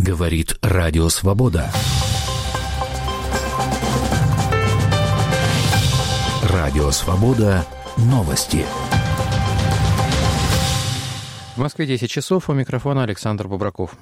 Говорит Радио Свобода. Радио Свобода. Новости. В Москве 10 часов. У микрофона Александр Бобраков.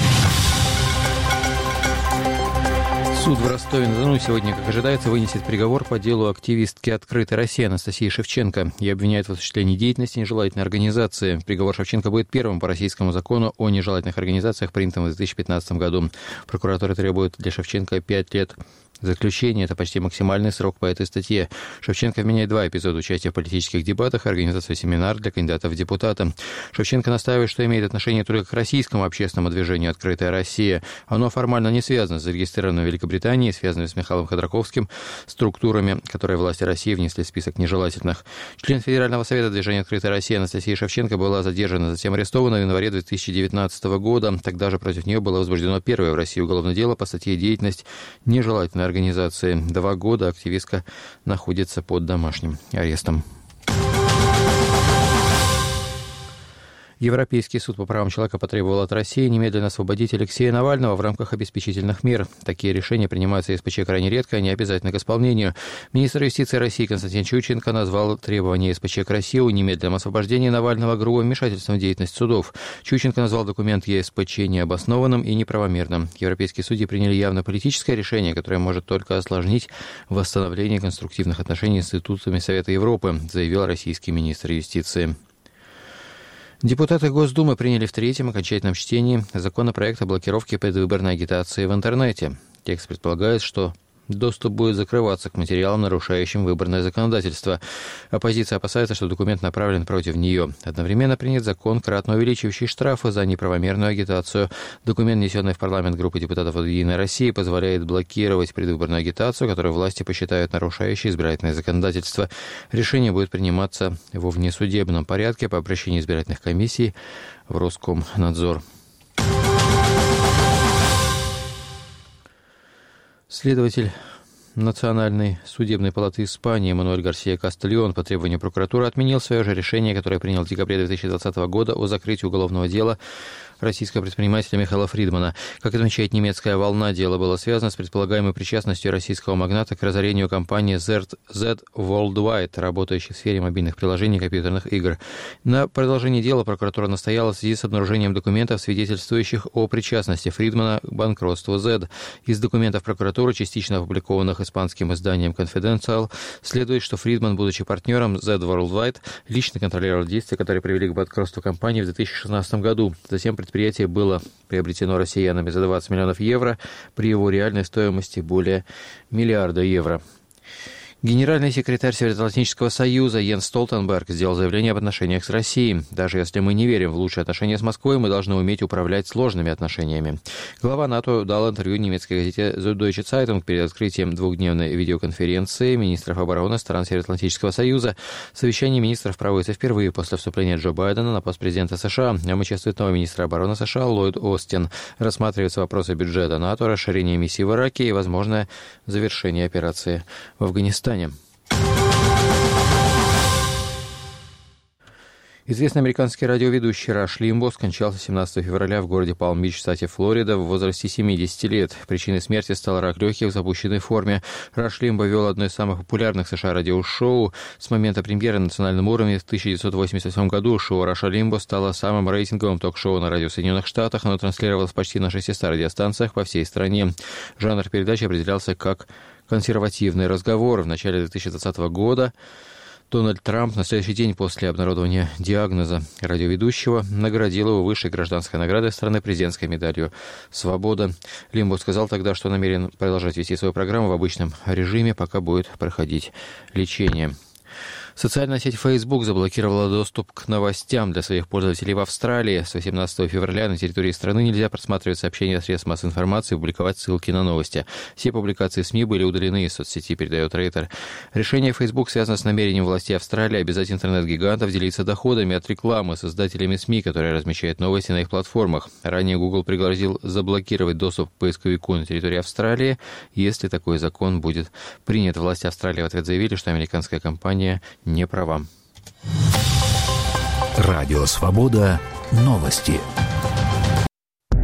Суд в Ростове-на-Дону сегодня, как ожидается, вынесет приговор по делу активистки «Открытой России» Анастасии Шевченко. Ее обвиняют в осуществлении деятельности нежелательной организации. Приговор Шевченко будет первым по российскому закону о нежелательных организациях, принятым в 2015 году. Прокуратура требует для Шевченко 5 лет заключения. Это почти максимальный срок по этой статье. Шевченко вменяет 2 эпизода участия в политических дебатах и организацию семинар для кандидатов в депутаты. Шевченко настаивает, что имеет отношение только к российскому общественному движению «Открытая Россия». Оно формально не связано с зарегистрированным в Великобритании, связанными с Михаилом Ходорковским структурами, которые власти России внесли в список нежелательных. Член Федерального совета движения «Открытая Россия» Анастасия Шевченко была задержана, затем арестована в январе 2019 года. Тогда же против нее было возбуждено первое в России уголовное дело по статье «Деятельность нежелательной организации». 2 года активистка находится под домашним арестом. Европейский суд по правам человека потребовал от России немедленно освободить Алексея Навального в рамках обеспечительных мер. Такие решения принимаются ЕСПЧ крайне редко, они обязательны к исполнению. Министр юстиции России Константин Чученко назвал требования ЕСПЧ к России о немедленном освобождении Навального грубым вмешательством в деятельность судов. Чученко назвал документ ЕСПЧ необоснованным и неправомерным. Европейские судьи приняли явно политическое решение, которое может только осложнить восстановление конструктивных отношений с институтами Совета Европы, заявил российский министр юстиции. Депутаты Госдумы приняли в третьем окончательном чтении законопроект о блокировке предвыборной агитации в интернете. Текст предполагает, что доступ будет закрываться к материалам, нарушающим выборное законодательство. Оппозиция опасается, что документ направлен против нее. Одновременно принят закон, кратно увеличивающий штрафы за неправомерную агитацию. Документ, внесенный в парламент группы депутатов от «Единой России», позволяет блокировать предвыборную агитацию, которую власти посчитают нарушающей избирательное законодательство. Решение будет приниматься во внесудебном порядке по обращению избирательных комиссий в Роскомнадзор. Следователь Национальной судебной палаты Испании Мануэль Гарсия Кастильон по требованию прокуратуры отменил свое же решение, которое принял в декабре 2020 года о закрытии уголовного дела российского предпринимателя Михаила Фридмана. Как отмечает немецкая «Волна», дело было связано с предполагаемой причастностью российского магната к разорению компании Z Worldwide, работающей в сфере мобильных приложений и компьютерных игр. На продолжении дела прокуратура настояла в связи с обнаружением документов, свидетельствующих о причастности Фридмана к банкротству Z. Из документов прокуратуры, частично опубликованных испанским изданием Confidential, следует, что Фридман, будучи партнером Z Worldwide, лично контролировал действия, которые привели к банкротству компании в 2016 году. Затем предприятие было приобретено россиянами за 20 миллионов евро при его реальной стоимости более миллиарда евро. Генеральный секретарь Североатлантического союза Йенс Столтенберг сделал заявление об отношениях с Россией. Даже если мы не верим в лучшие отношения с Москвой, мы должны уметь управлять сложными отношениями. Глава НАТО дал интервью немецкой газете Süddeutsche Zeitung перед открытием 2-дневной видеоконференции министров обороны стран Североатлантического союза. Совещание министров проводится впервые после вступления Джо Байдена на пост президента США. Там участвует новый министр обороны США Ллойд Остин. Рассматриваются вопросы бюджета НАТО, расширения миссии в Ираке и возможное завершение операции в Афганистане. Известный американский радиоведущий Раш Лимбо скончался 17 февраля в городе Палм-Бич, штате Флорида, в возрасте 70 лет. Причиной смерти стал рак легких в запущенной форме. Раш Лимбо вел одно из самых популярных в США радиошоу. С момента премьеры на национальном уровне в 1988 году шоу Раша Лимбо стало самым рейтинговым ток-шоу на радио в Соединенных Штатах. Оно транслировалось почти на 600 радиостанциях по всей стране. Жанр передачи определялся как консервативный разговор. В начале 2020 года Дональд Трамп на следующий день после обнародования диагноза радиоведущего наградил его высшей гражданской наградой страны, президентской медалью «Свобода». Лимбо сказал тогда, что намерен продолжать вести свою программу в обычном режиме, пока будет проходить лечение. Социальная сеть Facebook заблокировала доступ к новостям для своих пользователей в Австралии. С 18 февраля на территории страны нельзя просматривать сообщения средств массовой информации и публиковать ссылки на новости. Все публикации СМИ были удалены из соцсети, передает Рейтер. Решение Facebook связано с намерением властей Австралии обязать интернет-гигантов делиться доходами от рекламы с издателями СМИ, которые размещают новости на их платформах. Ранее Google пригрозил заблокировать доступ к поисковику на территории Австралии, если такой закон будет принят. Власти Австралии в ответ заявили, что американская компания не права. Радио «Свобода». Новости.